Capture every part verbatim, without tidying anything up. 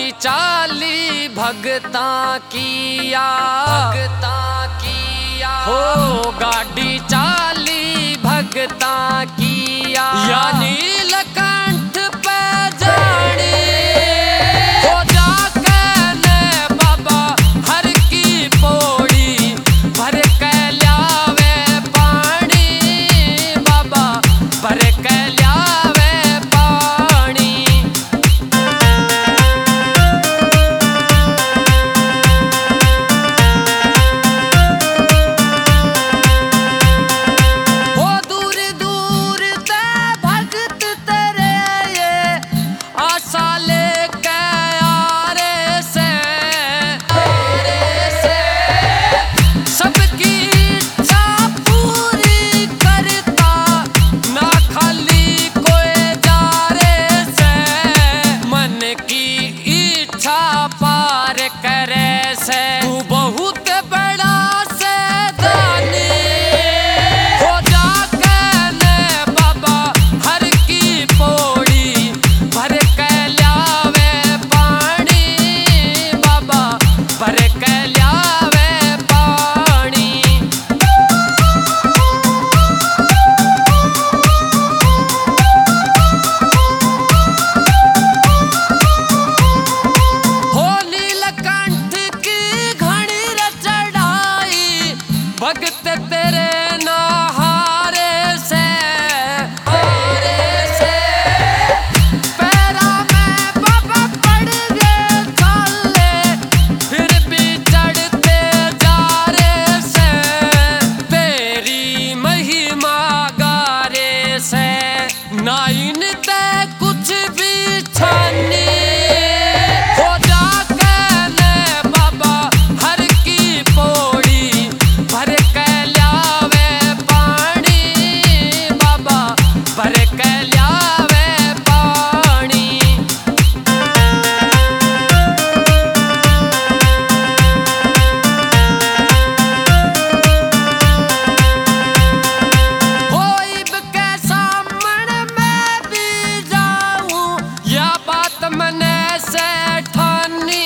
गाड़ी चाली भगता किया, भगता किया हो गाड़ी चाली भगता किया। या नीलकंठ पे जानी हो जाके ने बाबा हर की पौड़ी भर के ल्यावे पानी, बाबा भर के ल्यावे पानी। हो दूर दूर ते भगत तेरे ये आशा लेके आरे से, आरे से सबकी इच्छा पूरी करता ना खाली कोई जारे से। मन की इच्छा पार करे से तू बहुत बड़ा से दानी हो जाके ने बाबा हर की पौड़ी भर के ल्यावे पानी, बाबा भर के ल्यावे पानी। हो नीलकंठ की घड़ी रे चढ़ाई भगत तेरे नहारे से, हारे से पैरा में बाबा पड़ गए छाले फिर भी चढ़ते जा रे से। तेरी महिमा गारे से ना इनते कुछ भी छानी हो जाके ने बाबा हर की पौड़ी भर के ल्यावे पानी, बाबा भर के ल्यावे पानी। हो इब के सामने मैं भी जाऊं या बात मने से ठानी,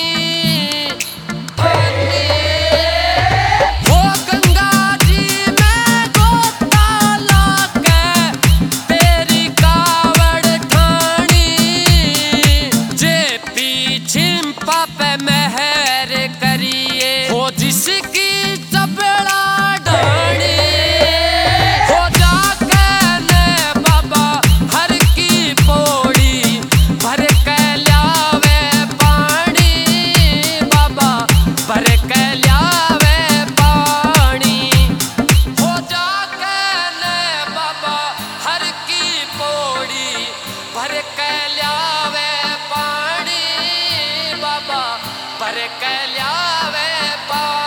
ठानी हो गंगा जी में गोता लाके तेरी कावड़ ठानी। जे पीछिम्पा पे मेहर करिए हो जिसकी चपड़ा ढाणी हो जाके ने बाबा हर की पौड़ी भर के ल्यावे पानी, बाबा भर के ल्यावे पानी। हो जाके ने बाबा हर की पौड़ी भर के ल्यावे पानी, बाबा भर के ल्यावे पानी।